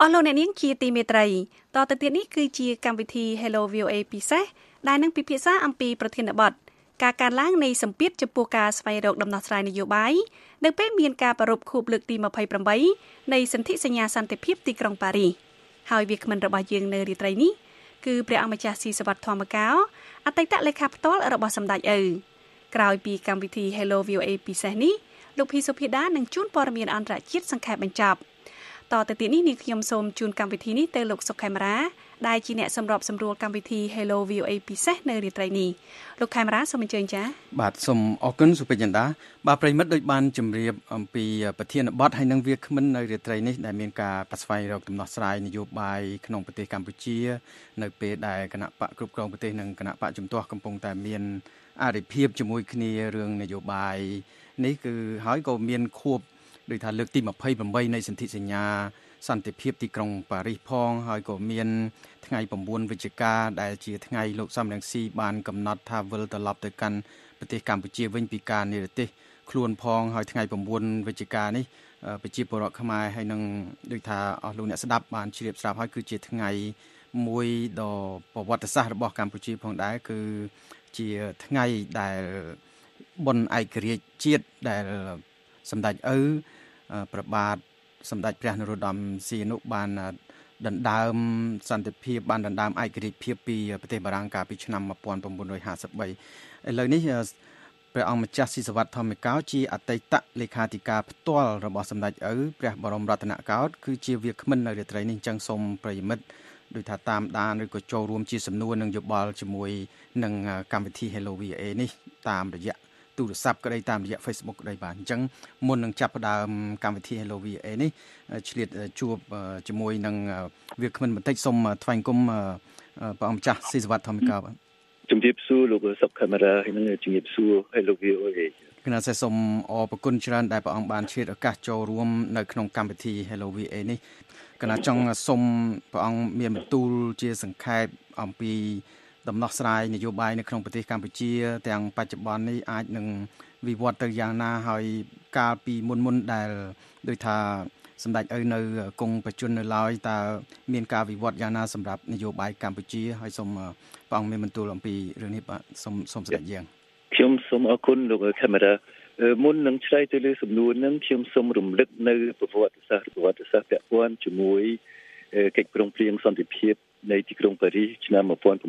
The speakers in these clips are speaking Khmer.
លោកអ្នកនាងជាទីមេត្រីតទៅទៀតនេះគឺជាកម្មវិធី Hello VOA ពិសេសដែលនឹងពិភាក្សាអំពីប្រធានបទការកើនឡើងនៃសម្ពាធចំពោះការស្វែងរកដំណោះស្រាយនយោបាយនៅពេលមានការប្រារព្ធខួបលើកទី28នៃសន្ធិសញ្ញាសន្តិភាពទីក្រុងប៉ារីសហើយវាគ្មិនរបស់យើងនៅរាត្រីនេះគឺព្រះអង្គម្ចាស់ស៊ីសវត្ថធម្មកោអតីតលេខាផ្ទាល់របស់សម្ដេចឪក្រោយពីកម្មវិធី Hello VOA ពិសេសនេះលោកភីសុភាដានឹងជួនព័ត៌មានអន្តរជាតិសង្ខេបបញ្ចប់តទៅទៀតនេះនាងខ្ញុំសូមជូនកម្មវិធីនេះទៅលោកសុខេមរាដែលជាអ្នកសម្របសម្រួលកម្មវិធី Hello VOA ពិសេសនៅរាត្រីនេះលោកខេមរាសូមអញ្ជើញចា៎បាទសូមអរគុណសុពេជ្រដាបាទប្រិមិត្តដូចបានជម្រាបអំពីប្រធានបទហើយនឹងវាគ្មិននៅរាត្រីនេះដែលមានការប្រស្វែងរកដំណោះស្រាយនយោបាយក្នុងប្រទេសកម្ពុជានៅពេលដែលគណៈបកគ្រប់គ្រងប្រទេសនិងគណៈបកជំទាស់កំពុងតែមានអរិភាពជាមួយគ្នារឿងនយោបាយនេះគឺហើយក៏មានខួបដោយថាលើកទី28នៃសន្ធិសញ្ញាសន្តិភាពទីក្រុងប៉ារីសផងហើយក៏មានថ្ងៃ9វិច្ឆិកាដែលជាថ្ងៃលោកសំរងស៊ីបានកំណត់ថាវិលត្រឡប់ទៅកាន់ប្រទេសកម្ពុជាវិញពីការនិរទេសខ្លួនផងហើយថ្ងៃ9វិច្ឆិកានេះប្រជាពលរដ្ឋខ្មែរហើយនឹងដូចថាអស់លោកអ្នកស្ដាប់បានជ្រាបស្រាប់ហើយគឺជាថ្ងៃមួយដ៏ប្រវត្តិសាស្ត្ររបស់កម្ពុជាផងដែរគឺជាថ្ងៃដែលបុណ្យឯករាជ្យជាតិដែលសម្ដេចឪព្រះបាទសម្ដេចព្រះនរោត្តមសីហនុបានដណ្ដើមសន្តិភាពបានដណ្ដើមឯករាជ្យភាពពីប្រទេសបារាំងកាលពីឆ្នាំ1953ឥឡូវនេះព្រះអង្គម្ចាស់ស៊ីសវត្ថធម្មកោជាអតីតលេខាធិការផ្ទាល់របស់សម្ដេចឪព្រះបរមរតនកោដ្ឋគឺជាវាគ្មិននៅរាត្រីនេះអញ្ចឹងសូមប្រិយមិត្តដោយថាតាមដានឬក៏ចូលរួមជាសំណួរនិងយោបល់ជាមួយនឹងកម្មវិធី Hello VOA នេះតាមរយៈទូរស័ព្ទក្តីតាមរយៈ Facebook ក្តីបាទអញ្ចឹងមុននឹងចាប់ផ្ដើមកម្មវិធី Hello VA នេះឆ្លៀតជួបជាមួយនឹងវាគ្មិនបន្តិចសូមថ្លែងគុំព្រះអង្គម្ចាស់ស៊ីសវត្ថធម្មកោបាទជំរាបសួរលោកសុខេមរាហើយនឹងជំរាបសួរ Hello VOA គណៈសូមអរគុណច្រើនដែលព្រះអង្គបានឆ្លៀតឱកាសចូលរួមនៅក្នុងកម្មវិធី Hello VA នេះគណៈចង់សូមព្រះអង្គមានបន្ទូលជាសង្ខេបអំពីដំណោះស្រាយនយោបាយនៅក្នុងប្រទេសកម្ពុជាទាំងបច្ចុប្បន្ននេះអាចនឹងវិវត្តទៅយ៉ាងណាហើយកាលពីមុនដែលដូចថាសម្ដេចឪនៅគង់ប្រជជននៅឡើយតើមានការវិវត្តយ៉ាងណាសម្រាប់នយោបាយកម្ពុជាហើយសូមព្រះអង្គមានបន្ទូលអំពីរឿងនេះបាទសូមស្ដេចយើងខ្ញុំសូមអរគុណលោកខេមរាមុននឹងឆ្លើយទៅលើសំណួរនឹងខ្ញុំសូមរំលឹកនៅប្រវត្តិសាស្ត្រពាក់ព័ន្ធជាមួយកិច្ចព្រមព្រៀងសន្តិភាពនៃទីក្រុងប៉ារីសឆ្នាំ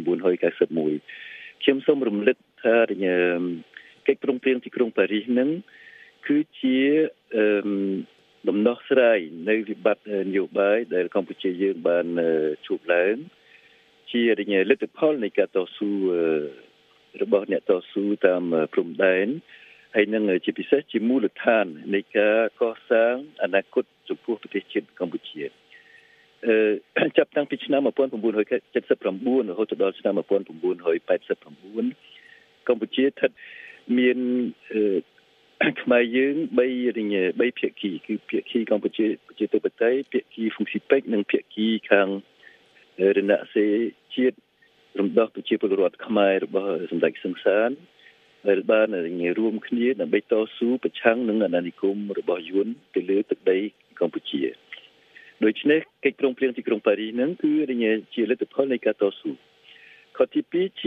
1991ខ្ញុំសូមរំលឹកថាកិច្ចព្រមព្រៀងទីក្រុងប៉ារីសនឹងគឺជាដំណោះស្រាយនៅវិបត្តិនយោបាយដែលកម្ពុជាយើងបានជួបឡើងជាលទ្ធផលនៃការតស៊ូរបស់អ្នកតស៊ូតាមព្រំដែនហើយនឹងជាពិសេសជាមូលដ្ឋាននៃការកសាងអនាគតចំពោះប្រទេសជាតិកម្ពុជាចាប់តាំងពីឆ្នាំ1979រហូតដល់ឆ្នាំ1989កម្ពុជាស្ថិតមានខ្មែរយើង3ភាគីគឺភាគីកម្ពុជាប្រជាធិបតេយ្យភាគីហ្វុងស៊ីពេកនិងភាគីខាងរណសិរ្សជាតិរំដោះប្រជាពលរដ្ឋខ្មែររបស់សម្ដេចសង្សានដែលបានរួមគ្នាដើម្បីតស៊ូប្រឆាំងនឹងអាណានិគមរបស់យួនទៅលើទឹកដីកម្ពុជាដូច្នេះកិច្ចព្រមព្រៀងទីក្រុងប៉ារីសហ្នឹងគឺជាលទ្ធផលនៃការតស៊ូខទី2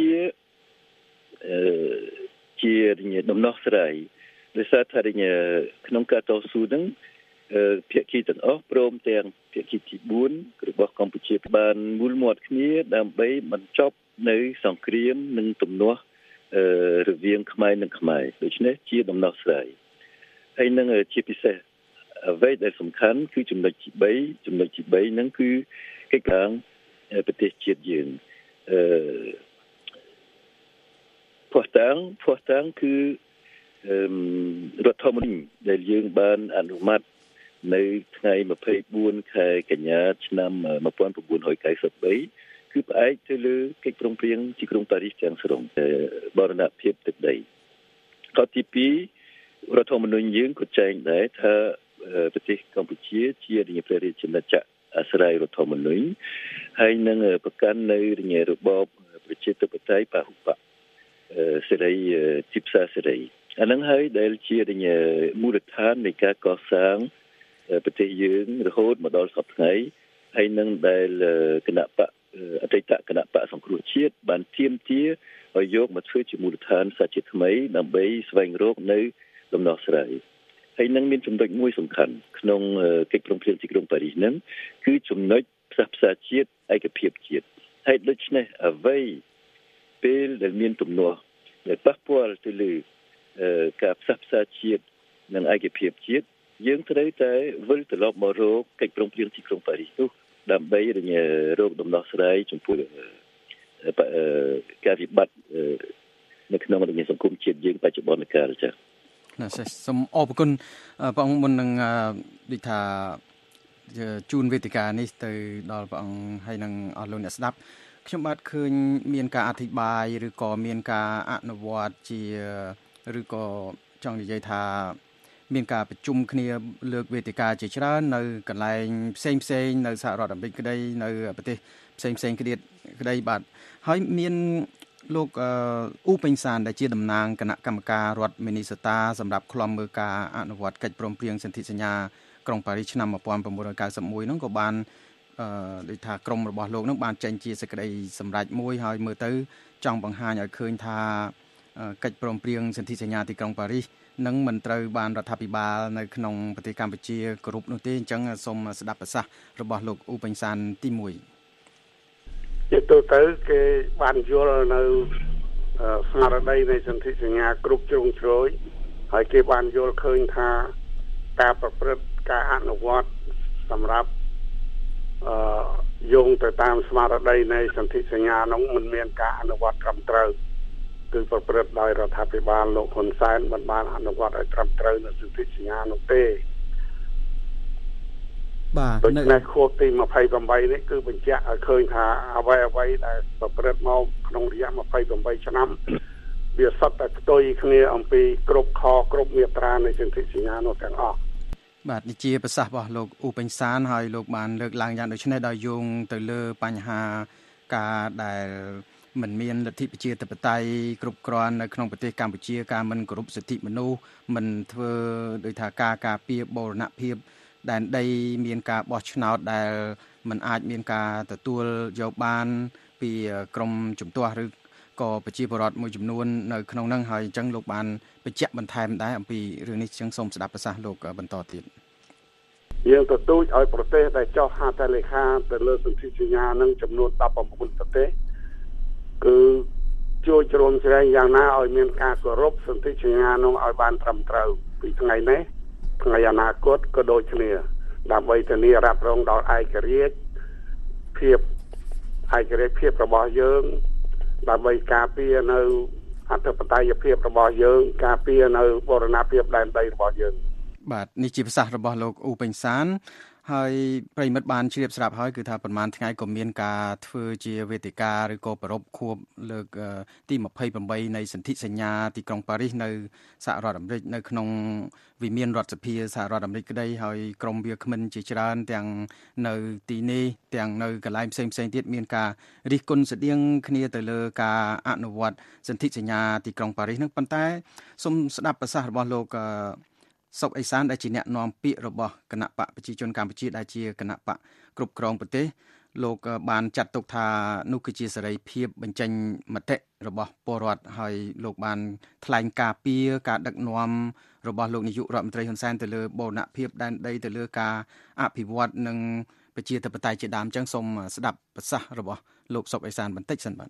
ជាដំណោះស្រាយដោយសារថាក្នុងការតស៊ូហ្នឹងភាគីទាំងអស់ព្រមទាំងភាគីទី4របស់កម្ពុជាបានមូលមាត់គ្នាដើម្បីបញ្ចប់នៅសង្គ្រាមនិងទំនាស់រវាងខ្មែរនិងខ្មែរដូច្នេះជាដំណោះស្រាយហើយនឹងជាពិសេសអ្វីដែលសំខាន់គឺចំណុចទី3ហ្នឹងគឺកិច្ចការប្រទេសជាតិយើងភស្តុតាងគឺរដ្ឋធម្មនុញ្ញដែលយើងបានអនុម័តនៅថ្ងៃ24ខែកញ្ញាឆ្នាំ1993គឺផ្អែកទៅលើកិច្ចព្រមព្រៀងទីក្រុងប៉ារីសទាំងស្រុងបរណភាពទឹកដីខទី2រដ្ឋធម្មនុញ្ញយើងក៏ចែងដែរថាប្រទេសកម្ពុជាជាព្រះរាជាណាចក្រអាស្រ័យរដ្ឋធម្មនុញ្ញហើយនឹងប្រកាន់នៅរបបប្រជាធិបតេយ្យពហុបកសេរីទីផ្សារសេរីអានឹងហើយដែលជាមូលដ្ឋាននៃការកសាងប្រទេសយើងរហូតមកដល់សពថ្ងៃហើយនឹងដែលគណៈបកអតីតគណៈបកសង្គ្រោះជាតិបានទាមទារឲ្យយកមកធ្វើជាមូលដ្ឋានសាជាថ្មីដើម្បីស្វែងរកនៅដំណោះស្រាយហើយនឹងមានចំណុចមួយសំខាន់ក្នុងកិច្ចព្រមព្រៀងទីក្រុងប៉ារីសហ្នឹងគឺចំណុចផ្សះផ្សាជាតិឯកភាពជាតិហើយដូច្នេះអ្វីពេលដែលមានទំនាស់ដែលប៉ះពាល់ទៅលើការផ្សះផ្សាជាតិនិងឯកភាពជាតិយើងត្រូវតែវិលត្រឡប់មករកកិច្ចព្រមព្រៀងទីក្រុងប៉ារីសនោះដើម្បីរកដំណោះស្រាយចំពោះការវិបត្តិនៅក្នុងសង្គមជាតិយើងបច្ចុប្បន្នកាលចា៎សូមអរគុណព្រះអង្គមុននឹងដូចថាជូនវេទិកានេះទៅដល់ព្រះអង្គហើយនឹងអស់លោកអ្នកស្ដាប់ខ្ញុំបាទឃើញមានការអធិប្បាយឬក៏មានការអនុវត្តជាឬក៏ចង់និយាយថាមានការប្រជុំគ្នាលើកវេទិកាជាច្រើននៅកន្លែងផ្សេងនៅសហរដ្ឋអាមេរិកក្តីនៅប្រទេសផ្សេងក្តីបាទហើយមានលោកអ៊ូពេញសានដែលជាតំណាងគណៈកម្មការរដ្ឋមីនីសូតាសម្រាប់ឃ្លាំមើលការអនុវត្តកិច្ចព្រមព្រៀងសន្ធិសញ្ញាក្រុងប៉ារីសឆ្នាំ1991នោះក៏បានដូចថាក្រមរបស់លោកនឹងបានចេញជាសេចក្តីសម្រេចមួយហើយមើលទៅចង់បង្ហាញឲ្យឃើញថាកិច្ចព្រមព្រៀងសន្ធិសញ្ញាទីក្រុងប៉ារីសនឹងមិនត្រូវបានរដ្ឋាភិបាលនៅក្នុងប្រទេសកម្ពុជាគោរពនោះទេអញ្ចឹងសូមស្ដាប់ប្រសាសន៍របស់លោកអ៊ូពេញសានទី1 ជាទូទៅគេបានយល់នៅស្មារតីនៃសន្ធិសញ្ញាគ្រប់ជ្រុងជ្រោយហើយគេបានយល់ឃើញថាការប្រព្រឹត្តការអនុវត្តសម្រាប់យោងទៅតាមស្មារតីនៃសន្ធិសញ្ញានោះមិនមានការអនុវត្តត្រឹមត្រូវគឺប្រព្រឹត្តដោយរដ្ឋាភិបាលលោកហ៊ុនសែនមិនបានអនុវត្តឲ្យត្រឹមត្រូវនៅសន្ធិសញ្ញានោះទេបាទដូច្នេះខួបទី28នេះគឺបញ្ជាក់ឲ្យឃើញថាអ្វីដែលប្រព្រឹត្តមកក្នុងរយៈ28ឆ្នាំវាសុទ្ធតែផ្ទុយគ្នាអំពីគ្រប់ខគ្រប់មាត្រានៃសន្ធិសញ្ញានោះទាំងអស់បាទនេះជាប្រសាសន៍របស់លោកអ៊ូពេញសានហើយលោកបានលើកឡើងយ៉ាងដូចនេះដោយយោងទៅលើបញ្ហាការដែលមិនមានលទ្ធិប្រជាធិបតេយ្យគ្រប់គ្រាន់នៅក្នុងប្រទេសកម្ពុជាការមិនគោរពសិទ្ធិមនុស្សមិនធ្វើដោយថាការពារបូរណភាពដែនដីមានការបោះឆ្នោតដែលមិនអាចមានការទទួលយកបានពីក្រមជំទាស់ឬក៏ប្រជាពលរដ្ឋមួយចំនួននៅក្នុងនោះហើយអញ្ចឹងលោកបានបញ្ជាក់បន្ថែមដែរអំពីរឿងនេះចឹងសូមស្ដាប់ប្រសាសន៍លោកបន្តទៀតយើងទទូចឲ្យប្រទេសដែលចុះហត្ថលេខាទៅលើសន្ធិសញ្ញានឹងចំនួន19ប្រទេសគឺជួយជ្រោមជ្រែងយ៉ាងណាឲ្យមានការគោរពសន្ធិសញ្ញានោះឲ្យបានត្រឹមត្រូវពីថ្ងៃនេះថ្ងៃអនាគតក៏ដូចគ្នាដើម្បីធានារ៉ាប់រងដល់ឯករាជ្យភាពរបស់យើងដើម្បីការពារនៅអធិបតេយ្យភាពរបស់យើងការពារនៅបូរណភាពដែនដីរបស់យើងបាទនេះជាប្រសាសន៍របស់លោកអ៊ូពេញសានហើយប្រិមិត្តបានជ្រាបស្រាប់ហើយគឺថាប្រហែលថ្ងៃក៏មានការធ្វើជាវេទិកាឬក៏ប្រពខួបលើកទី28នៃសន្ធិសញ្ញាទីក្រុងប៉ារីសនៅសហរដ្ឋអាមេរិកនៅក្នុងវិមានរដ្ឋសភាសហរដ្ឋអាមេរិកក្តីហើយក្រមវាគ្មិនជាច្រើនទាំងនៅទីនេះទាំងនៅកន្លែងផ្សេងទៀតមានការរិះគន់ស្តៀងគ្នាទៅលើការអនុវត្តសន្ធិសញ្ញាទីក្រុងប៉ារីសនឹងប៉ុន្តែសូមស្ដាប់ប្រសាសន៍របស់លោកសុកអេសានដែលជាអ្នកនាំពាក្យរបស់គណៈបកប្រជាជនកម្ពុជាដែលជាគណៈបកគ្រប់គ្រងប្រទេសលោកបានចាត់ទុកថានោះគឺជាសេរីភាពបញ្ចេញមតិរបស់ពលរដ្ឋហើយលោកបានថ្លែងការពីការដឹកនាំរបស់លោកនាយករដ្ឋមន្ត្រីហ៊ុនសែនទៅលើបូរណភាពដែនដីទៅលើការអភិវឌ្ឍនិងប្រជាធិបតេយ្យជាដើមអញ្ចឹងសូមស្ដាប់ប្រសាសន៍របស់លោកសុកអេសានបន្តិចសិនបាទ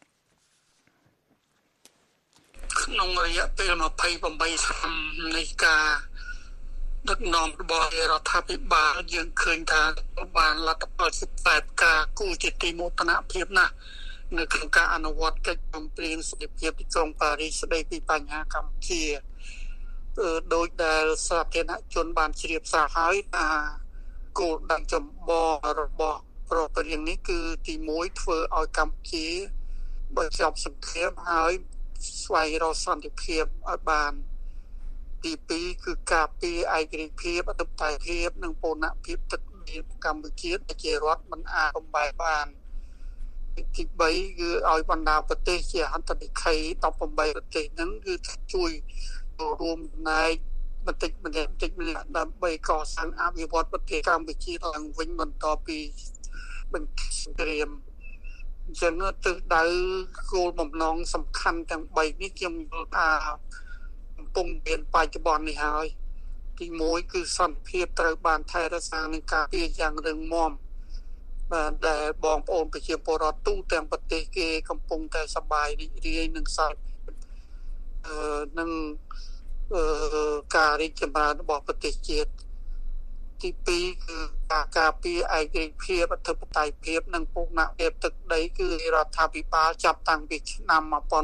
ក្នុងរយៈពេល28ឆ្នាំនៃការដឹកនាំរបស់រដ្ឋាភិបាលយើងឃើញថាបានលទ្ធផល18ការគូជាទីមោទនភាពណាស់នៅក្នុងការអនុវត្តកិច្ចព្រមព្រៀងសន្តិភាពទីក្រុងប៉ារីសស្តីពីបញ្ហាកម្ពុជាដោយដែលសាធារណជនបានជ្រាបសារហើយថាគោលដៅចម្បងរបស់ព្រមព្រៀងនេះគឺទី1ធ្វើឲ្យកម្ពុជាបញ្ចប់សង្គ្រាមហើយស្វែងរកសន្តិភាពឲ្យបានទី2គឺការពារឯករាជ្យភាពអធិបតេយ្យភាពនិងបូរណភាពទឹកដីកម្ពុជាដែលជារដ្ឋមិនអាចបំបែកបានទី3គឺឲ្យបណ្ដាប្រទេសជាហត្ថលេខី18ប្រទេសហ្នឹងគឺជួយចូលរួមចំណែកបន្តិចម្នាក់ដើម្បីកសាងអភិវឌ្ឍប្រទេសកម្ពុជាឡើងវិញបន្ទាប់ពីបញ្ចប់សង្គ្រាមអញ្ចឹងទិសដៅគោលបំណងសំខាន់ទាំង3នេះខ្ញុំយល់ថាកំពុងមានបច្ចុប្បន្ននេះហើយទី1គឺសន្តិភាពត្រូវបានថែរក្សានិងការពារយ៉ាងរឹងមាំបាទដែលបងប្អូនប្រជាពលរដ្ឋទូទាំងប្រទេសគេកំពុងតែសប្បាយរីករាយនឹងសន្តិភាពនឹងការរីកចម្រើនរបស់ប្រទេសជាតិទី2គឺការពារឯករាជ្យភាពអធិបតេយ្យភាពនិងពូជណភាពទឹកដីគឺរដ្ឋាភិបាលចាប់តាំងពីឆ្នាំ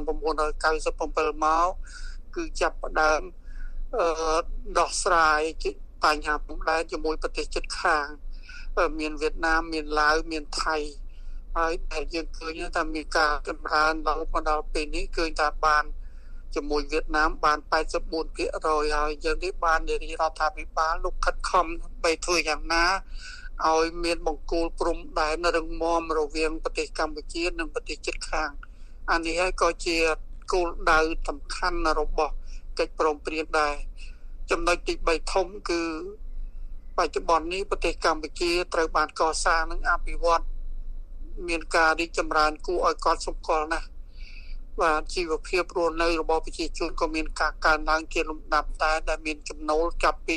1997មកគឺចាប់ផ្ដើមដោះស្រាយបញ្ហាព្រំដែនជាមួយប្រទេសជិតខាងមានវៀតណាមមានឡាវមានថៃហើយដែលយើងឃើញថាមានការចម្រើនដល់មកដល់ពេលនេះគឺថាបានជាមួយវៀតណាមបាន 84% ហើយយើងនេះបាននារីរដ្ឋាភិបាលលោកខិតខំដើម្បីធ្វើយ៉ាងណាឲ្យមានបង្គោលព្រំដែនរឹងមាំរវាងប្រទេសកម្ពុជានិងប្រទេសជិតខាងអានេះហើយក៏ជាគោលដៅសំខាន់របស់កិច្ចព្រមព្រៀងដែរចំណុចទី3ធំគឺបច្ចុប្បន្ននេះប្រទេសកម្ពុជាត្រូវបានកសាងនិងអភិវឌ្ឍមានការរីកចម្រើនគួរឲ្យកត់សម្គាល់ណាស់បាទជីវភាពរស់នៅរបស់ប្រជាជនក៏មានការកើនឡើងជាលំដាប់ដែលមានចំណូលចាប់ពី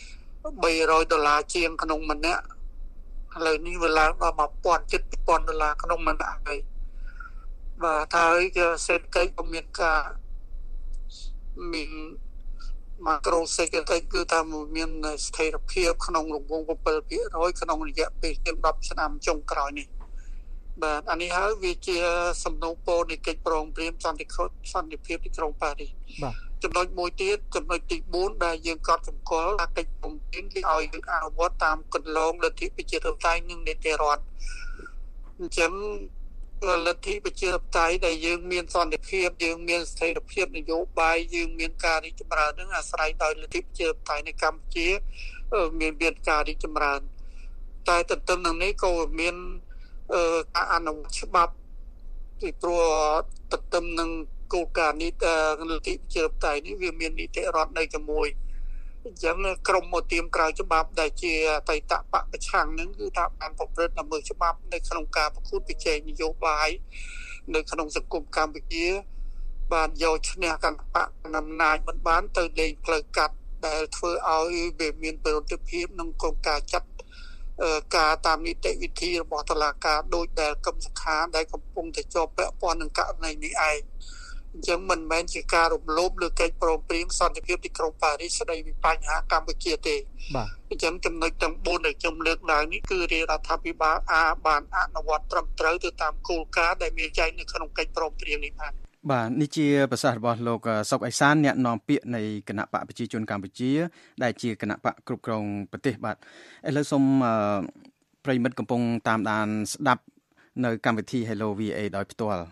$300ជាងក្នុងម្នាក់ឥឡូវនេះវាឡើងដល់$1,000 ក្នុងម្នាក់ហើយបាទហើយសេដ្ឋកិច្ចក៏មានការមានម៉ាក្រូសេដ្ឋកិច្ចគឺថាមានស្ថិរភាពក្នុងរង្វង់ 7% ក្នុងរយៈពេល10ឆ្នាំចុងក្រោយនេះបាទអានេះហើយវាជាសំណូមពរនៃកិច្ចព្រមព្រៀងសន្តិភាពទីក្រុងប៉ារីសបាទចំណុចមួយទៀតចំណុចទី4ដែលយើងកត់សម្គាល់ថាកិច្ចព្រមព្រៀងគេឲ្យយើងអនុវត្តតាមគន្លងលទ្ធិប្រជាធិបតេយ្យនិងនីតិរដ្ឋអញ្ចឹងលទ្ធិប្រជាធិបតេយ្យដែលយើងមានសន្តិភាពយើងមានស្ថិរភាពនយោបាយយើងមានការរីកចម្រើននឹងអាស្រ័យដោយលទ្ធិប្រជាធិបតេយ្យនៅកម្ពុជាមានការរីកចម្រើនតែទន្ទឹមនឹងនេះក៏មានការអនុវត្តច្បាប់ពីព្រោះទន្ទឹមនឹងគោលការណ៍នេះលទ្ធិប្រជាធិបតេយ្យនេះវាមាននីតិរដ្ឋនៅជាមួយអញ្ចឹងក្រមមកទៀមក្រៅច្បាប់ដែលជាអតីតបកប្រឆាំងនឹងគឺថាបានប្រព្រឹត្តល្មើសច្បាប់នៅក្នុងការប្រកួតប្រជែងនយោបាយនៅក្នុងសង្គមកម្ពុជាបានយកឈ្នះគណបកអំណាចមិនបានទៅលេងផ្លូវកាត់ដែលធ្វើឲ្យវាមានប្រតិភិបក្នុងកងការចាត់ការតាមនីតិវិធីរបស់តុលាការដោយដែលកឹមសុខាដែលកំពុងតែជាប់ពាក់ព័ន្ធនឹងករណីនេះឯងអញ្ចឹងមិនមែនជាការរំលោភលើកិច្ចព្រមព្រៀងសន្តិភាពទីក្រុងប៉ារីសស្ដីពីបញ្ហាកម្ពុជាទេបាទអញ្ចឹងចំណុចទាំង4ដែលខ្ញុំលើកឡើងនេះគឺរដ្ឋាភិបាលបានអនុវត្តត្រឹមត្រូវទៅតាមគោលការណ៍ដែលមានចែងនៅក្នុងកិច្ចព្រមព្រៀងនេះបាទនេះជាប្រសាសន៍របស់លោកសុកអេសានអ្នកនាំពាក្យនៃគណៈបកប្រជាជនកម្ពុជាដែលជាគណៈបកគ្រប់គ្រងប្រទេសបាទឥឡូវសូមប្រិមិត្តកំពុងតាមដានស្ដាប់នៅកម្មវិធី Hello VA ដោយផ្ទាល់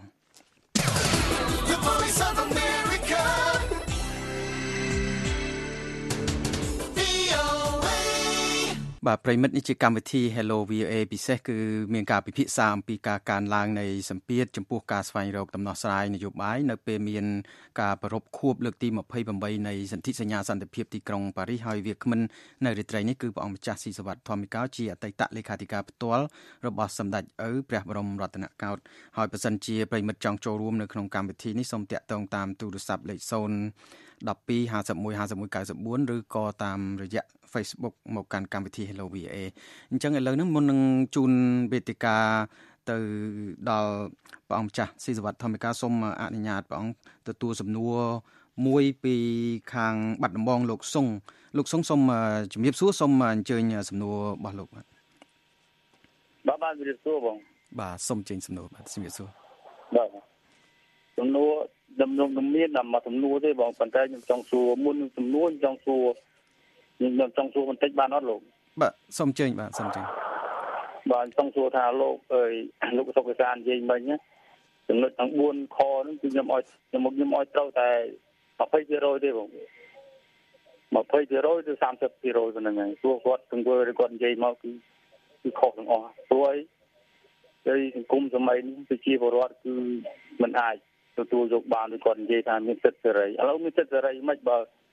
បាទប្រិមិត្តនេះជាកម្មវិធី Hello VA ពិសេសគឺមានការពិភាក្សាអំពីការកើនឡើងនៃសម្ពាធចំពោះការស្វែងរកដំណោះស្រាយនយោបាយនៅពេលមានការប្រារព្ធខួបលើកទី28នៃសន្ធិសញ្ញាសន្តិភាពទីក្រុងប៉ារីសហើយវាគ្មិននៅរាត្រីនេះគឺព្រះអង្គម្ចាស់ស៊ីសវត្ថ ធម្មកោជាអតីតលេខាធិការផ្ទាល់របស់សម្ដេចឪព្រះបរមរតនកោដ្ឋហើយបើសិនជាប្រិមិត្តចង់ចូលរួមនៅក្នុងកម្មវិធីនេះសូមតាក់ទងតាមទូរស័ព្ទលេខ012 51 51 94ឬក៏តាមរយៈ Facebook មកកាន់កម្មវិធី Hello VA អញ្ចឹងឥឡូវនេះមុននឹងជូនវេទិកាទៅដល់ព្រះអង្គម្ចាស់ស៊ីសវត្ថ ធម្មកោសូមអនុញ្ញាតព្រះអង្គទទួលសំណួរមួយពីខាងបាត់ដំបងលោកសុងសូមជំរាបសួរសូមអញ្ជើញសំណួររបស់លោកបាទបាទជំរាបសួរបងបាទសូមអញ្ជើញសំណួរបាទជំរាបសួរបាទសំណួរដំណងមានមកសំណួរទេបងប៉ុន្តែខ្ញុំចង់សួរមុនសំណួរចង់សួរខ្ញុំចង់សួរបន្តិចបានអត់លោកបាទសូមអញ្ជើញបាទសូមអញ្ជើញបាទចង់សួរថាលោកលោកសុកេសាននិយាយមិញណាចំណុចទាំង4ខហ្នឹងគឺខ្ញុំឲ្យត្រូវតែ 20% ទេបង 20% ឬ 30% ប៉ុណ្ណឹងហើយព្រោះគាត់ទង្វើគាត់និយាយមកគឺខុសទាំងអស់ព្រោះអីសង្គមសម័យនេះប្រជាពលរដ្ឋគឺមិនអាចទទួលយកបានដោយគាត់និយាយថាមានសិទ្ធិសេរីឥឡូវមានសិទ្ធិសេរីមិនបើច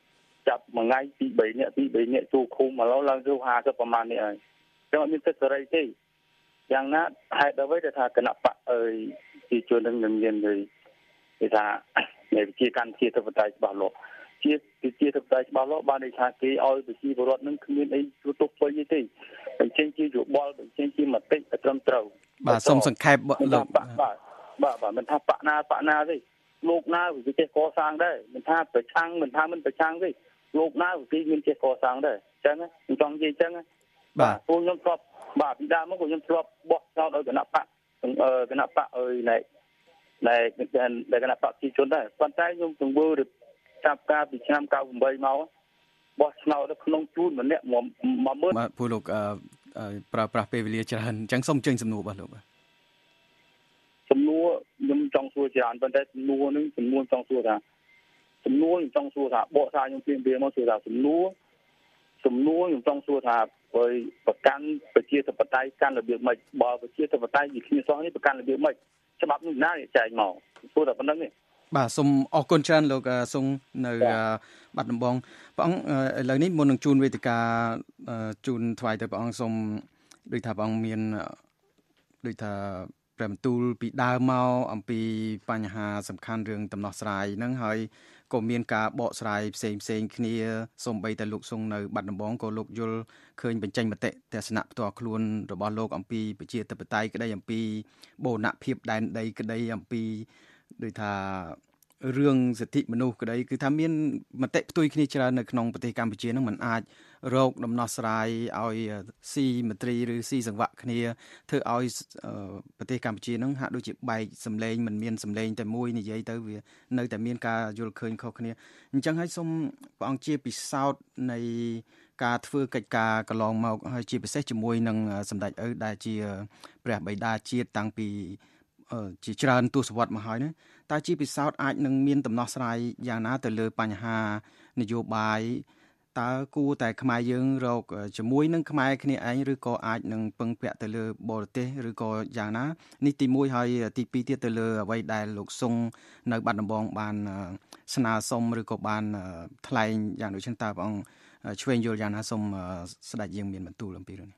ចាប់មួយថ្ងៃពី3នាក់ចូលឃុំឥឡូវឡើងទៅ50ប្រមាណនេះហើយចឹងអត់មានសិទ្ធិសេរីទេយ៉ាងណាហេតុអ្វីដែលថាគណៈបកជាជននឹងមានគេថាជាកម្មជាធិបតេយ្យច្បាស់លាស់ជាធិបតេយ្យច្បាស់លាស់បានន័យថាគេឲ្យប្រជាពលរដ្ឋនឹងគ្មានអីទោសពេញទេបញ្ចេញជាយោបល់បញ្ចេញជាមតិត្រឹមត្រូវបាទសូមសង្ខេបលោកបាទមិនថាបកណាទេលោកណាវាចេះកសាងដែរមិនថាប្រឆាំងមិនថាមិនប្រឆាំងទេលោកណាវាមានចេះកសាងដែរអញ្ចឹងខ្ញុំចង់និយាយអញ្ចឹងបាទពួកខ្ញុំធ្លាប់បាទពីដើមមកខ្ញុំធ្លាប់បោះចោលដោយគណៈបកណែគណៈបកប្រជាជនដែរប៉ុន្តែខ្ញុំទង្វើចាប់ការពីឆ្នាំ98មកបោះឆ្នោតនៅក្នុងជូនម្នាក់10000 បាទពួកលោកប្រើប្រាស់ពេលវេលាច្រើនអញ្ចឹងសូមអញ្ជើញសំណួរបាទលោកសំណួរខ្ញុំចង់សួរច្រើនប៉ុន្តែសំណួរនឹងចំនួនចង់សួរថាបកសារខ្ញុំពីមកសួរថាសំណួរខ្ញុំចង់សួរថាបើប្រកាន់ប្រជាធិបតេយ្យកាន់របៀបម៉េចបើប្រជាធិបតេយ្យវិធានសោះនេះប្រកាន់របៀបម៉េចច្បាប់នេះណាចែកមកសួរតែប៉ុណ្្នឹងទេបាទសូមអរគុណច្រើនលោកសុងនៅបាត់ដំបងព្រះអង្គឥឡូវនេះមុននឹងជូនវេទិកាជូនថ្វាយទៅព្រះអង្គសូមដូចថាព្រះអង្គមានដូចថាព្រះបន្ទូលពីដើមមកអំពីបញ្ហាសំខាន់រឿងដំណោះស្រាយហ្នឹងហើយក៏មានការបកស្រាយផ្សេងគ្នាសូម្បីតែលោកសុងនៅបាត់ដំបងក៏លោកយល់ឃើញបញ្ចេញមតិទស្សនៈផ្ទាល់ខ្លួនរបស់លោកអំពីប្រជាធិបតេយ្យក្តីអំពីបូរណភាពដែនដីក្តីអំពីដូចថារឿងសិទ្ធិមនុស្សក្តីគឺថាមានមតិផ្ទុយគ្នាច្រើននៅក្នុងប្រទេសកម្ពុជានឹងមិនអាចរកដំណោះស្រាយឲ្យស៊ីមត្រីឬស៊ីសង្វាក់គ្នាធ្វើឲ្យប្រទេសកម្ពុជានឹងហាក់ដូចជាបែកសម្លេងមិនមានសម្លេងតែមួយនិយាយទៅវានៅតែមានការយល់ឃើញខុសគ្នាអញ្ចឹងហើយសូមព្រះអង្គជាពិសោធន៍នៃការធ្វើកិច្ចការកន្លងមកហើយជាពិសេសជាមួយនឹងសម្ដេចឪដែលជាព្រះបិតាជាតិតាំងពីជាច្រើនទសវត្សរ៍មកហើយណាតើជាពិសោធន៍អាចនឹងមានដំណោះស្រាយយ៉ាងណាទៅលើបញ្ហានយោបាយតើគួរតែខ្មែរយើងរកជាមួយនឹងខ្មែរគ្នាឯងឬក៏អាចនឹងពឹងពាក់ទៅលើបរទេសឬក៏យ៉ាងណានេះទី1ហើយទី2ទៀតទៅលើអ្វីដែលលោកសុងនៅបាត់ដំបងបានស្នើសុំឬក៏បានថ្លែងយ៉ាងដូចនេះតើព្រះអង្គឆ្វេងយល់យ៉ាងណាសូមស្ដេចយើងមានបន្ទូលអំពីរឿងនេះ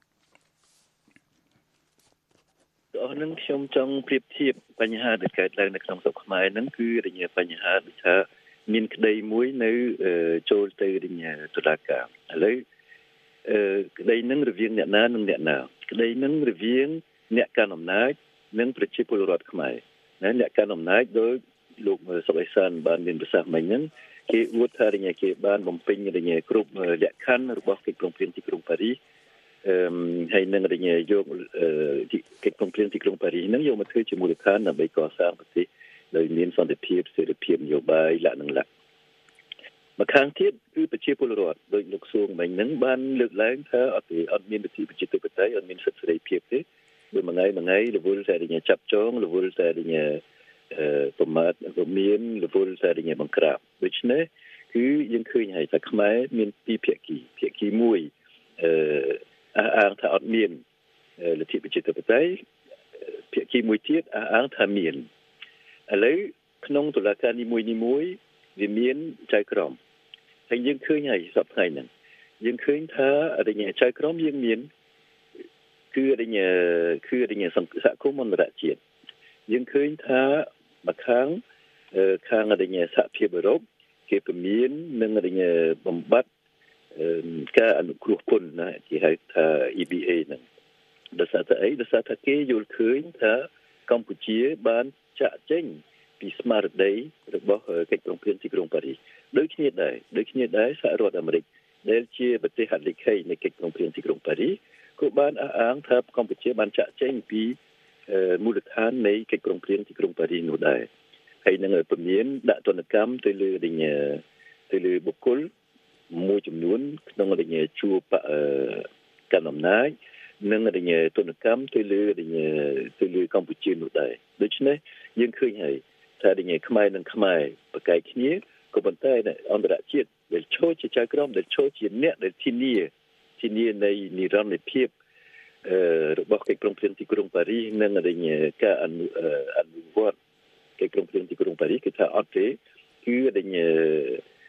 អស់នឹងខ្ញុំចង់ប្រៀបធៀបបញ្ហាដែលកើតឡើងនៅក្នុងស្រុកខ្មែរហ្នឹងគឺរញបញ្ហាដូចថាមានក្តីមួយនៅចូលទៅរញតុលាការឥឡូវក្តីហ្នឹងរវាងអ្នកណានិងអ្នកណាក្តីហ្នឹងរវាងអ្នកកាន់អំណាចនិងប្រជាពលរដ្ឋខ្មែរណាអ្នកកាន់អំណាចដោយលោកសុកអេសានបានមានប្រសាសន៍មិញហ្នឹងគេអួតថារញគេបានបំពេញរញគ្រប់លក្ខខណ្ឌរបស់កិច្ចព្រមព្រៀងទីក្រុងប៉ារីសហើយនឹងរញយកកិច្ចព្រមព្រៀងទីក្រុងប៉ារីសហ្នឹងយកមកធ្វើជាមូលដ្ឋានដើម្បីកសាងប្រទេសដោយមានសន្តិភាពសេរីភាពនយោបាយលក្ខណៈមកខាងទៀតគឺប្រជាពលរដ្ឋដោយលោកសួងមិញហ្នឹងបានលើកឡើងថាអត់មានប្រជាធិបតេយ្យអត់មានសិទ្ធិសេរីភាពទេដោយមួយថ្ងៃរវល់តែរញចាប់ចងរវល់តែរញប្រមាថក៏មានរវល់តែរញបង្ក្រាបដូច្នេះគឺយើងឃើញហើយថាខ្មែរមានពីរភាគីមួយអាងថាអត់មានលទ្ធិប្រជាធិបតេយ្យភាគីមួយទៀតអាងថាមានឥឡូវក្នុងតុលាការនីមួយវាមានចៅក្រមហើយយើងឃើញហើយសប្តាហ៍ហ្នឹងយើងឃើញថារញចៅក្រមយើងមានគឺរញសង្គមអន្តរជាតិយើងឃើញថាមកខាងរញសហភាពអឺរ៉ុបគេពមៀននិងរញបំបត្តិការអនុគ្រោះពន្ធណាគេហៅថា EBA ហ្នឹងដោយសារតែគេយល់ឃើញថាកម្ពុជាបានចាក់ចេញពីស្មារតីរបស់កិច្ចព្រមព្រៀងទីក្រុងប៉ារីសដូចគ្នាដែរសហរដ្ឋអាមេរិកដែលជាប្រទេសហត្ថលេខីនៃកិច្ចព្រមព្រៀងទីក្រុងប៉ារីសក៏បានអះអាងថាកម្ពុជាបានចាក់ចេញពីមូលដ្ឋាននៃកិច្ចព្រមព្រៀងទីក្រុងប៉ារីសនោះដែរហើយនឹងពមៀនដាក់ទណ្ឌកម្មទៅលើបុគ្គលមួយចំនួនក្នុងរញជួបកាន់អំណាចនិងរញទណ្ឌកម្មទៅលើកម្ពុជានោះដែរដូច្នេះយើងឃើញហើយថារញខ្មែរនិងខ្មែរប្រកែកគ្នាក៏ប៉ុន្តែអន្តរជាតិដែលឈរជាចៅក្រមដែលឈរជាអ្នកដែលធានានៃនិរន្តរភាពរបស់កិច្ចព្រមព្រៀងទីក្រុងប៉ារីសនិងរញការអនុវត្តកិច្ចព្រមព្រៀងទីក្រុងប៉ារីសគឺថាអត់ទេគឺរញប្រ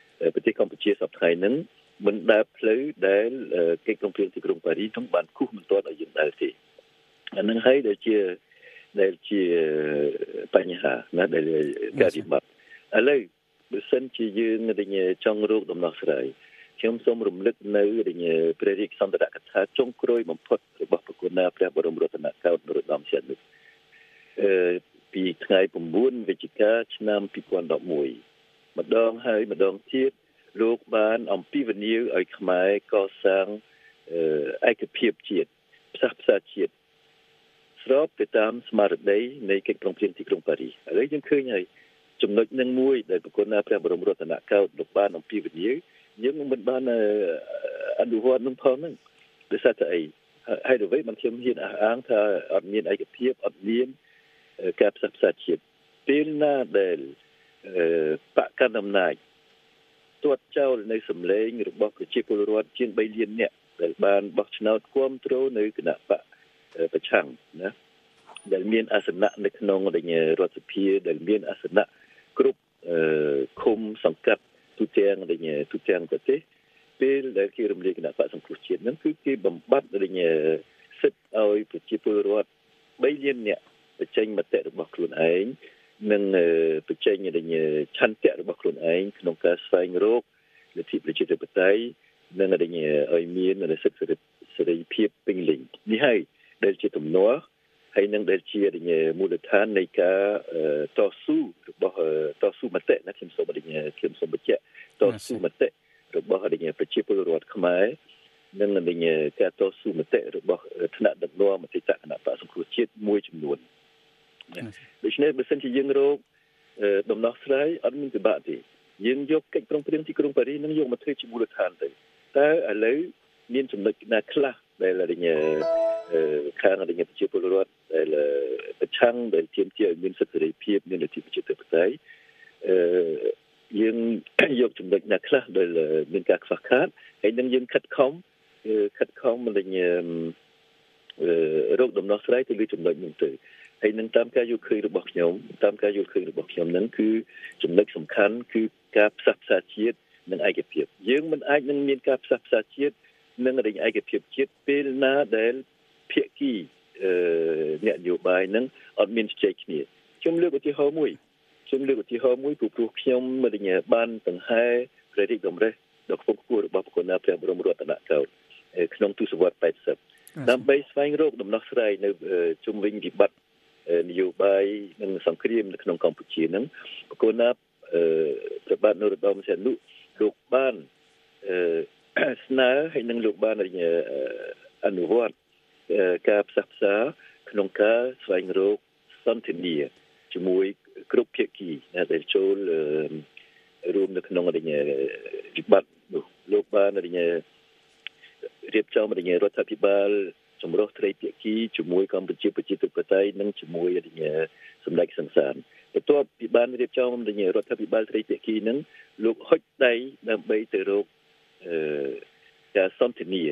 ប្រទេសកម្ពុជាសប្តាហ៍ហ្នឹងមិនដើរផ្លូវដែលកិច្ចព្រមព្រៀងទីក្រុងប៉ារីសនោះបានគូសមិនទាន់ឲ្យយើងដើរទេអានឹងហើយដែលជាបញ្ហាណាដែលការវិបត្តិឥឡូវបើសិនជាយើងចង់រកដំណោះស្រាយខ្ញុំសូមរំលឹកនៅព្រះរាជសន្ទរកថាចុងក្រោយបំផុតរបស់ប្រគុណព្រះបរមរតនកោដ្ឋនរោត្តម សីហនុពីថ្ងៃ9វិច្ឆិកាឆ្នាំ2011ម្ដងហើយម្ដងទៀតលោកបានអំពាវនាវឲ្យខ្មែរ កសាងឯកភាពជាតិផ្សះផ្សាជាតិស្របទៅតាមស្មារតីនៃកិច្ចព្រមព្រៀងទីក្រុងប៉ារីសឥឡូវយើងឃើញហើយចំណុចនឹងមួយដែលប្រគុណព្រះបរមរតនកោដ្ឋលោកបានអំពាវនាវយើងមិនបានអនុវត្តនឹងផងហ្នឹងដោយសារតែអីហើយអ្វីបានខ្ញុំហ៊ានអះអាងថាអត់មានឯកភាពអត់មានការផ្សះផ្សាជាតិពេលណាដែលបកកណ្ដាលអំណាចទាត់ចោលនៅសម្លេងរបស់ប្រជាពលរដ្ឋជាង3លាននាក់ដែលបានបោះឆ្នោតគាំទ្រនៅគណៈបកប្រឆាំងណាដែលមានអាសនៈនៅក្នុងរដ្ឋសភាដែលមានអាសនៈគ្រប់ឃុំសង្កាត់ទូទាំងប្រទេសពេលដែលគេរំលាយគណៈបកសង្គ្រោះជាតិហ្នឹងគឺគេបំបត្តិសិទ្ធិឲ្យប្រជាពលរដ្ឋ3លាននាក់បញ្ចេញមតិរបស់ខ្លួនឯងនិងបញ្ចេញឆន្ទៈរបស់ខ្លួនឯងក្នុងការស្វែងរកលទ្ធិប្រជាធិបតេយ្យនិងឲ្យមានសិទ្ធិសេរីភាពពេញលេញនេះហើយដែលជាទំនាស់ហើយនឹងដែលជាមូលដ្ឋាននៃការតស៊ូរបស់តស៊ូមតិណាខ្ញុំសូមបញ្ជាក់តស៊ូមតិរបស់ប្រជាពលរដ្ឋខ្មែរនិងការតស៊ូមតិរបស់ថ្នាក់ដឹកនាំមតិគណៈបកសង្គ្រោះជាតិមួយចំនួនដូច្នេះបើសិនជាយើងរកដំណោះស្រាយអត់មានពិបាកទេយើងយកកិច្ចព្រមព្រៀងទីក្រុងប៉ារីសនឹងយកមកធ្វើជាមូលដ្ឋានទៅតែឥឡូវមានចំណុចណាខ្លះដែលខាងប្រជាពលរដ្ឋដែលប្រឆាំងដែលទាមទារឲ្យមានសិទ្ធិសេរីភាពមានលទ្ធិប្រជាធិបតេយ្យយើងយកចំណុចណាខ្លះដែលមានការខ្វះខាតហើយនឹងយើងខិតខំរកដំណោះស្រាយទៅលើចំណុចនោះទៅហើយនឹងតាមការយល់ឃើញរបស់ខ្ញុំហ្នឹងគឺចំណុចសំខាន់គឺការផ្សះផ្សាជាតិនិងឯកភាពយើងមិនអាចនឹងមានការផ្សះផ្សាជាតិនិងឯកភាពជាតិពេលណាដែលភាគីអ្នកនយោបាយនឹងអត់មានជជែកគ្នាខ្ញុំលើកឧទាហរណ៍មួយព្រោះខ្ញុំបានដង្ហែព្រះរាជតម្រិះដ៏ខ្ពង់ខ្ពស់របស់ប្រគុណព្រះបរមរតនកោដ្ឋក្នុងទសវត្សរ៍80ដើម្បីស្វែងរកដំណោះស្រាយនៅជុំវិញវិបត្តិនយោបាយនិងសង្គ្រាមនៅក្នុងកម្ពុជានឹងប្រគុណព្រះបាទនរោត្តម សីហនុលោកបានស្នើហើយនឹងលោកបានអនុវត្តការផ្សះផ្សាក្នុងការស្វែងរកសន្តិនិកជាមួយគ្រប់ភាគីដែលចូលរួមនៅក្នុងវិបត្តិនោះលោកបានរៀបចំរដ្ឋាភិបាលចម្រុះត្រីភាគីជាមួយកម្ពុជាប្រជាធិបតេយ្យនិងជាមួយសម្ដេចសង្សានបន្ទាប់ពីបានរៀបចំរដ្ឋាភិបាលត្រីភាគីនឹងលោកហុចដៃដើម្បីទៅរកការសន្តិនិក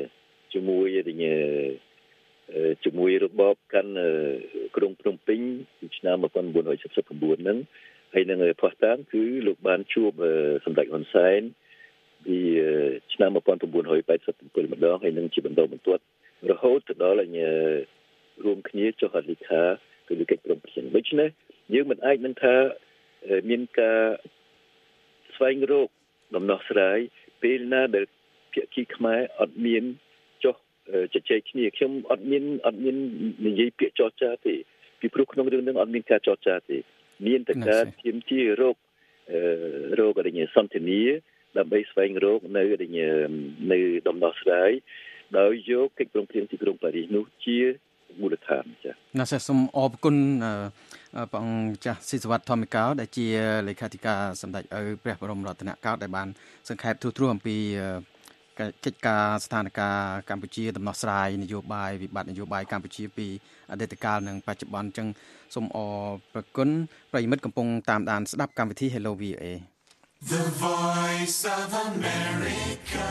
ជាមួយរបបកាន់ក្រុងភ្នំពេញពីឆ្នាំ1979ហ្នឹងហើយនឹងផុសតាងគឺលោកបានជួបសម្ដេចហ៊ុនសែនពីឆ្នាំ1987ម្ដងហើយនឹងជាបន្តបន្ទាប់រហូតទៅដល់រួមគ្នាចុះហត្ថលេខាទៅលើកិច្ចព្រមព្រៀងដូច្នេះយើងមិនអាចនឹងថាមានការស្វែងរកដំណោះស្រាយពេលណាដែលភាគីខ្មែរអត់មានចុះជជែកគ្នាខ្ញុំអត់មាននិយាយពាក្យចរចាទេពីព្រោះក្នុងរឿងហ្នឹងអត់មានការចរចាទេមានតែការទាមទាររកសន្តិនិកដើម្បីស្វែងរកនៅដំណោះស្រាយដោយយកកិច្ចព្រមព្រៀងទីក្រុងប៉ារីសនោះជាមូលដ្ឋានចា៎ណាស់សូមអរគុណព្រះអង្គចាស់ស៊ីសវត្តធម្មិកោដែលជាលេខាធិការសម្ដេចឪព្រះបរមរតនកោដ្ឋដែលបានសង្ខេបទូអំពីកិច្ចការស្ថានភាពកម្ពុជាដំណោះស្រាយនយោបាយវិបត្តិនយោបាយកម្ពុជាពីអតីតកាលនិងបច្ចុប្បន្នអញ្ចឹងសូមអរព្រគុណប្រិយមិត្តកំពុងតាមដានស្ដាប់កម្មវិធី Hello VOA The Voice of America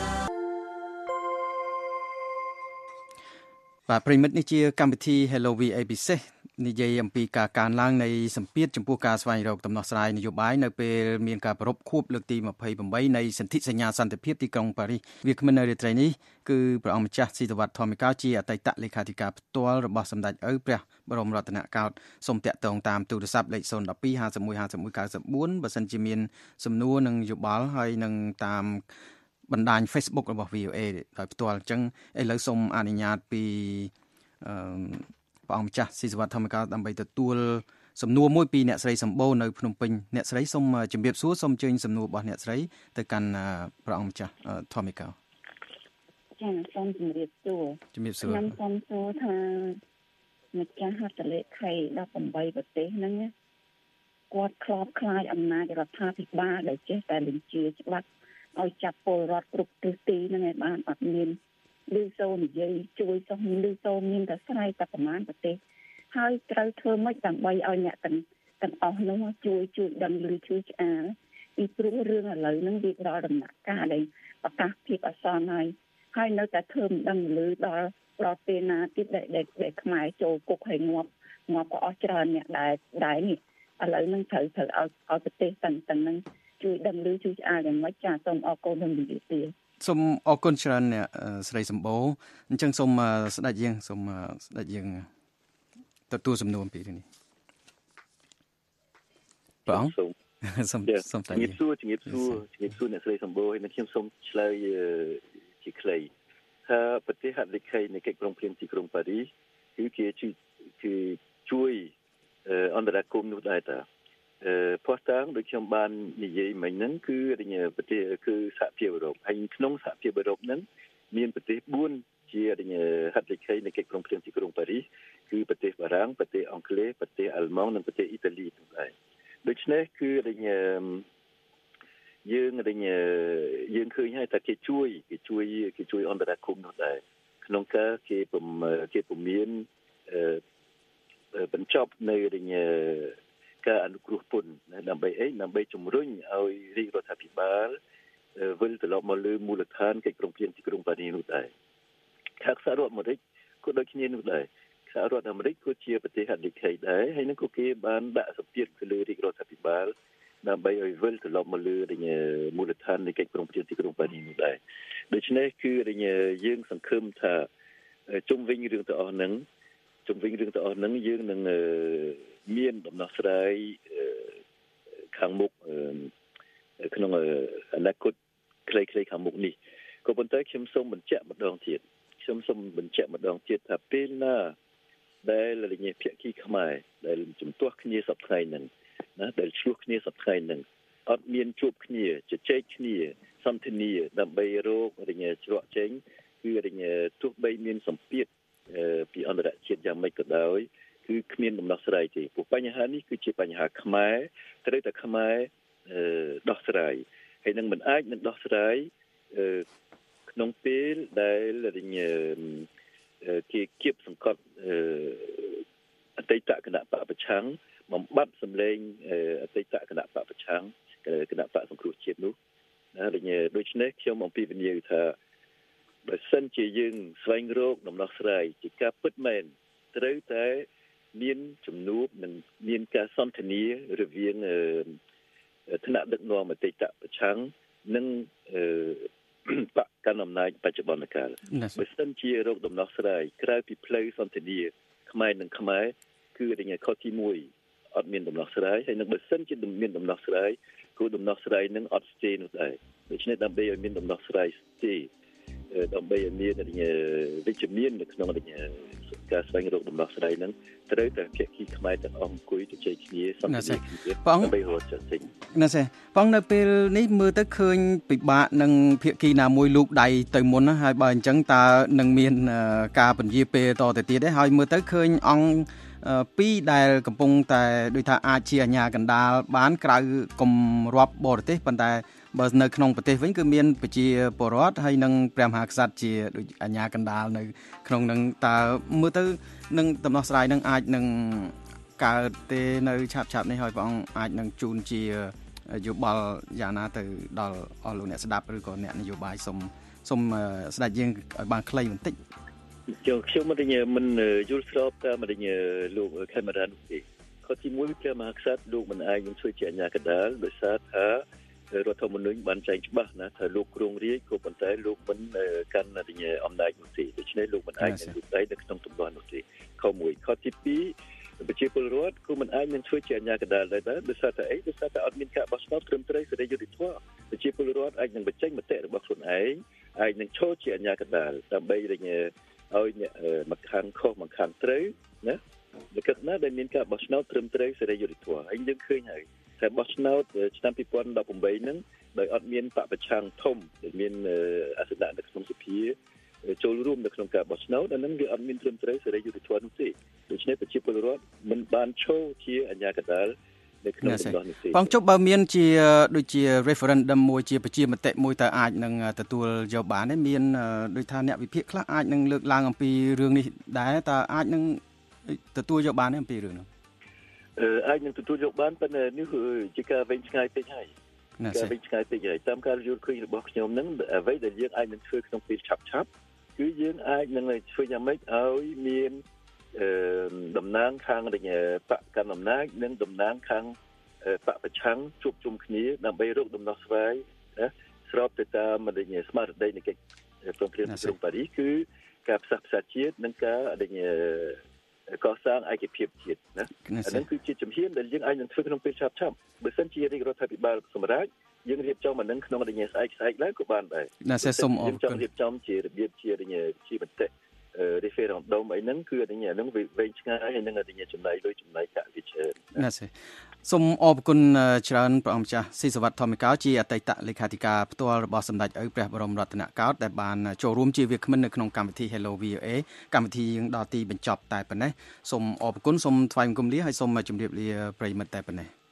បាទប្រិយមិត្តនេះជាកម្មវិធី Hello VOA ពិសេសនិយាយអំពីការកើនឡើងនៃសម្ពាធចំពោះការស្វែងរកដំណោះស្រាយនយោបាយនៅពេលមានការប្រារព្ធខួបលើកទី28នៃសន្ធិសញ្ញាសន្តិភាពទីក្រុងប៉ារីសវាគ្មិននៅរាត្រីនេះគឺព្រះអង្គម្ចាស់ស៊ីតវត្ថ ធម្មកោជាអតីតលេខាធិការផ្ទាល់របស់សម្ដេចឪព្រះបរមរតនកោដ្ឋសូមតាក់ទងតាមទូរស័ព្ទលេខ012 51 51 94បើសិនជាមានសំណួរនិងយោបល់ហើយនឹងតាមបណ្ដាញ Facebook របស់ VOA ដោយផ្ទាល់អញ្ចឹងឥឡូវសូមអនុញ្ញាតពីព្រះអង្គម្ចាស់ស៊ីសវត្ថ ធម្មកោដ្ឋដើម្បីទទួលសំណួរមួយពីអ្នកស្រីសម្បូរនៅភ្នំពេញអ្នកស្រីសូមជម្រាបសួរសូមអញ្ជើញសំណួររបស់អ្នកស្រីទៅកាន់ព្រះអង្គម្ចាស់ធម្មកោដ្ឋចា៎សូមជម្រាបសួរខ្ញុំសូមសួរថាម្ចាស់ហត្ថលេខី18ប្រទេសហ្នឹងគាត់ខ្លោបខ្លាចអំណាចរដ្ឋាភិបាលដែលចេះតែបញ្ជាច្បាប់ឲ្យចាប់ពលរដ្ឋគ្រប់ទិសទីហ្នឹងឯងបានអត់មានឮសូរនិយាយជួយសោះឮសូរមានតែស្រ័យតែប្រមាណប្រទេសហើយត្រូវធ្វើម៉េចដើម្បីឲ្យអ្នកទាំងអស់នោះជួយដឹងឮជួយឆ្អាលពីព្រោះរឿងឥឡូវហ្នឹងវាដល់ដំណាក់កាលដែលប្រកាសភាពអាសន្នហើយនៅតែធ្វើមិនដឹងឮដល់ពេលណាទៀតដែលខ្មែរចូលគុកហើយងាប់ក៏អស់ច្រើនអ្នកដែរនេះឥឡូវហ្នឹងត្រូវឲ្យប្រទេសទាំងហ្នឹងជួយដឹងឮជួយឆ្អាលយ៉ាងម៉េចចាសូមអរគុណនឹងវិទ្យាទៀតសូមអរគុណច្រើនអ្នកស្រីសម្បូរអញ្ចឹងសូមស្ដេចយើងទទួលសំណួរពីនេះព្រះអង្គសូមតែជំរាបសួរអ្នកស្រីសម្បូរហើយខ្ញុំសូមឆ្លើយជាខ្លីថាប្រទេសហត្ថលេខីនៃកិច្ចព្រមព្រៀងទីក្រុងប៉ារីសគឺជួយអន្តរាគមន៍នោះដែរតាផុសតាងដូចខ្ញុំបាននិយាយមិញហ្នឹងគឺប្រទេសគឺសហភាពអឺរ៉ុបហើយក្នុងសហភាពអឺរ៉ុបហ្នឹងមានប្រទេស4ជាហត្ថលេខីនៃកិច្ចព្រមព្រៀងទីក្រុងប៉ារីសគឺប្រទេសបារាំងប្រទេសអង់គ្លេសប្រទេសអាល្លឺម៉ង់និងប្រទេសអ៊ីតាលីទាំងដែរដូច្នេះគឺយើងឃើញហើយថាគេជួយអន្តរាគមន៍នោះដែរក្នុងការគេពុំមានបញ្ចប់នៅការអនុគ្រោះពន្ធដើម្បីជំរុញឲ្យរាជរដ្ឋាភិបាលវិលត្រឡប់មកលើមូលដ្ឋានកិច្ចព្រមព្រៀងទីក្រុងប៉ារីសនោះដែរខាងសហរដ្ឋអាមេរិកក៏ដូចគ្នានោះដែរសហរដ្ឋអាមេរិកក៏ជាប្រទេសហត្ថលេខីដែរហើយនឹងក៏គេបានដាក់សម្ពាធទៅលើរាជរដ្ឋាភិបាលដើម្បីឲ្យវិលត្រឡប់មកលើមូលដ្ឋាននៃកិច្ចព្រមព្រៀងទីក្រុងប៉ារីសនោះដែរដូច្នេះគឺយើងសង្ឃឹមថាជុំវិញរឿងទាំងអស់ហ្នឹងយើងនឹងមានដំណោះស្រាយខាងមុខក្នុងអនាគតខ្លីៗខាងមុខនេះក៏ប៉ុន្តែខ្ញុំសូមបញ្ជាក់ម្ដងទៀតថាពេលណាដែលភាគីខ្មែរដែលជំទាស់គ្នាសប្តាហ៍ហ្នឹងណាដែលឆ្លោះគ្នាសប្តាហ៍ហ្នឹងអត់មានជួបគ្នាជជែកគ្នាសន្ទនាដើម្បីរកច្រកចេញគឺទោះបីមានសម្ពាធពីអន្តរជាតិយ៉ាងម៉េចក៏ដោយគឺគ្មានដំណោះស្រាយទេព្រោះបញ្ហានេះគឺជាបញ្ហាខ្មែរត្រូវតែខ្មែរដោះស្រាយហើយនឹងមិនអាចនឹងដោះស្រាយក្នុងពេលដែលគេគៀបសង្កត់អតីតគណៈបកប្រឆាំងបំបត្តិសម្លេងអតីតគណៈបកប្រឆាំងគណៈបកសង្គ្រោះជាតិនោះណាដូច្នេះខ្ញុំអំពាវនាវថាបើសិនជាយើងស្វែងរកដំណោះស្រាយជាការពិតមែនត្រូវតែមានជំនួបនិងមានការសន្ទនារវាងថ្នាក់ដឹកនាំអតីតប្រឆាំងនិងបកកណ្ដាលអំណាចបច្ចុប្បន្នកាលបើសិនជារកដំណោះស្រាយក្រៅពីផ្លូវសន្ទនាខ្មែរនិងខ្មែរគឺខុសទី1អត់មានដំណោះស្រាយហើយនឹងបើសិនជាមានដំណោះស្រាយគឺដំណោះស្រាយនឹងអត់ស្ទេនោះដែរដូច្នេះដើម្បីឲ្យមានដំណោះស្រាយស្ទេដើម្បីឲ្យមានវិជ្ជមាននៅក្នុងការស្វែងរកដំណោះស្រាយហ្នឹងត្រូវតែភាគីខ្មែរទាំងអស់អង្គុយជជែកគ្នាសន្ទនាគ្នាដើម្បីរកចិត្តចេញណាស់បងនៅពេលនេះមើលទៅឃើញពិបាកនឹងភាគីណាមួយលូកដៃទៅមុនហើយបើអញ្ចឹងតើនឹងមានការពន្យាពេលតទៅទៀតទេហើយមើលទៅឃើញអង្គពីរដែលកំពុងតែដូចថាអាចជាអាជ្ញាកណ្ដាលបានក្រៅគម្របបរទេសប៉ុន្តែបើនៅក្នុងប្រទេសវិញគឺមានប្រជាពលរដ្ឋហើយនិងព្រះមហាក្សត្រជាដូចអាជ្ញាកណ្ដាលនៅក្នុងនឹងតើមើលទៅនឹងដំណោះស្រាយនឹងអាចនឹងកើតទេនៅឆាប់នេះហើយព្រះអង្គអាចនឹងជូនជាយោបល់យ៉ាងណាទៅដល់អស់លោកអ្នកស្ដាប់ឬក៏អ្នកនយោបាយសូមស្ដេចយើងឲ្យបានខ្លីបន្តិចខ្ញុំមិនយល់ស្របតាមលោកខេមរានទេข้อที่1ព្រះមហាក្សត្រលោកមិនអាចនឹងធ្វើជាអាជ្ញាកណ្ដាលដោយសារថារដ្ឋធម្មនុញ្ញបានចែងច្បាស់ណាថាលោកគ្រងរាជក៏ប៉ុន្តែលោកមិនកាន់អំណាចនោះទេដូច្នេះលោកមិនអាចនឹងលោកដៃនៅក្នុងទំនាស់នោះទេខុសមួយខុសទី2ប្រជាពលរដ្ឋក៏មិនអាចនឹងធ្វើជាអាជ្ញាកណ្ដាលដែរដោយសារតែអត់មានការបោះឆ្នោតត្រឹមត្រូវសេរីយុត្តិធម៌ប្រជាពលរដ្ឋអាចនឹងបញ្ចេញមតិរបស់ខ្លួនឯងអាចនឹងឈរជាអាជ្ញាកណ្ដាលដើម្បីឲ្យអ្នកមកខាងខុសមកខាងត្រូវណាលក្ខណៈដែលមានការបោះឆ្នោតត្រឹមត្រូវសេរីយុត្តិធម៌ហើយយើងឃើញហើយតែបោះឆ្នោតឆ្នាំ2018ហ្នឹងដោយអត់មានបពប្រឆាំងធំដែលមានអសនៈនៅក្នុងសភាចូលរួមនៅក្នុងការបោះឆ្នោតអាហ្នឹងវាអត់មានត្រឹមត្រូវសេរីយុត្តិធម៌នោះទេដូច្នេះប្រជាពលរដ្ឋមិនបានឈរជាអាជ្ញាកណ្ដាលនៅក្នុងតំណនេះទេបងជប់បើមានជាដូចជា referendum មួយជាប្រជាមតិមួយតើអាចនឹងទទួលយកបានទេមានដូចថាអ្នកវិភាគខ្លះអាចនឹងលើកឡើងអំពីរឿងនេះដែរតើអាចនឹងទទួលយកបានទេអំពីរឿងនោះអាចនឹងទទួលយកបានប៉ុន្តែនេះជាការវែងឆ្ងាយពេកហើយការវែងឆ្ងាយពេកហើយតាមការយល់ឃើញរបស់ខ្ញុំហ្នឹងអ្វីដែលយើងអាចនឹងធ្វើក្នុងពេលឆាប់គឺយើងអាចនឹងធ្វើយ៉ាងម៉េចឲ្យមានតំណាងខាងបកកណ្ដាលអំណាចនិងតំណាងខាងបកប្រឆាំងជួបជុំគ្នាដើម្បីរកដំណោះស្រាយណាស្របទៅតាមស្មារតីនៃកិច្ចព្រមព្រៀងក្រុងប៉ារីសគឺការផ្សះផ្សាជាតិនិងការកសាងឯកភាពជាតិណាអានេះគឺជាជំហានដែលយើងអាចនឹងធ្វើក្នុងពេលឆាប់បើសិនជារាជរដ្ឋាភិបាលសម្រាប់យើងរៀបចំអានឹងក្នុងស្អែកឡើងក៏បានដែរណាសូមអរគុណរៀបចំជារបៀបជាមតិreferendum អីហ្នឹងគឺអាហ្នឹងវែងឆ្ងាយហើយនឹងចំណាយលុយចំណាយកាក់វាច្រើនណាសូមអរគុណច្រើនព្រះអង្គម្ចាស់ស៊ីសវត្ថធម្មិកោជាអតីតលេខាធិការផ្ទាល់របស់សម្ដេចឪព្រះបរមរតនកោដ្ឋដែលបានចូលរួមជាវាគ្មិននៅក្នុងកម្មវិធី Hello VOA កម្មវិធីយើងដល់ទីបញ្ចប់តែប៉ុណ្ណេះសូមអរគុណសូមថ្លែងបង្គំលាហើយសូមជម្រាបលាប្រិយមិត្តតែប៉ុណ្ណេះ